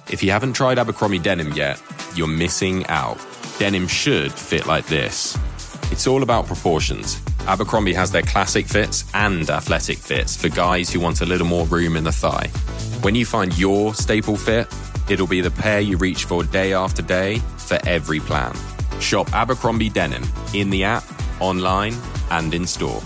If you haven't tried Abercrombie denim yet, you're missing out. Denim should fit like this. It's all about proportions. Abercrombie has their classic fits and athletic fits for guys who want a little more room in the thigh. When you find your staple fit, it'll be the pair you reach for day after day for every plan. Shop Abercrombie denim in the app, online, and in store.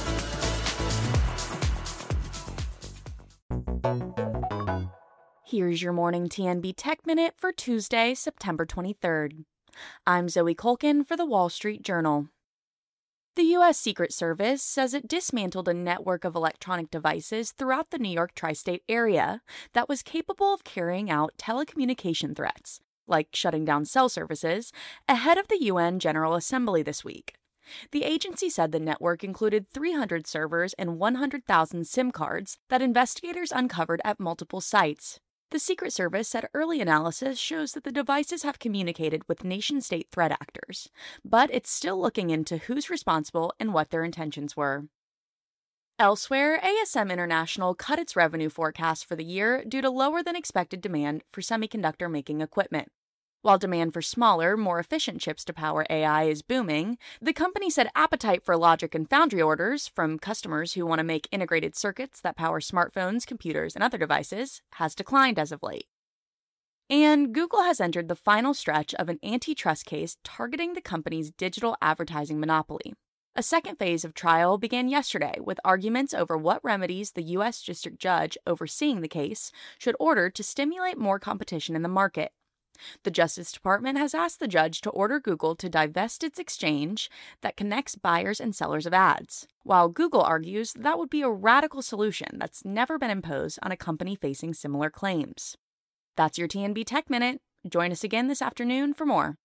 Here's your morning TNB Tech Minute for Tuesday, September 23rd. I'm Zoe Colkin for The Wall Street Journal. The U.S. Secret Service says it dismantled a network of electronic devices throughout the New York tri-state area that was capable of carrying out telecommunication threats, like shutting down cell services, ahead of the UN General Assembly this week. The agency said the network included 300 servers and 100,000 SIM cards that investigators uncovered at multiple sites. The Secret Service said early analysis shows that the devices have communicated with nation-state threat actors, but it's still looking into who's responsible and what their intentions were. Elsewhere, ASM International cut its revenue forecast for the year due to lower-than-expected demand for semiconductor-making equipment. While demand for smaller, more efficient chips to power AI is booming, the company said appetite for logic and foundry orders from customers who want to make integrated circuits that power smartphones, computers, and other devices has declined as of late. And Google has entered the final stretch of an antitrust case targeting the company's digital advertising monopoly. A second phase of trial began yesterday with arguments over what remedies the U.S. district judge overseeing the case should order to stimulate more competition in the market. The Justice Department has asked the judge to order Google to divest its exchange that connects buyers and sellers of ads, while Google argues that would be a radical solution that's never been imposed on a company facing similar claims. That's your TNB Tech Minute. Join us again this afternoon for more.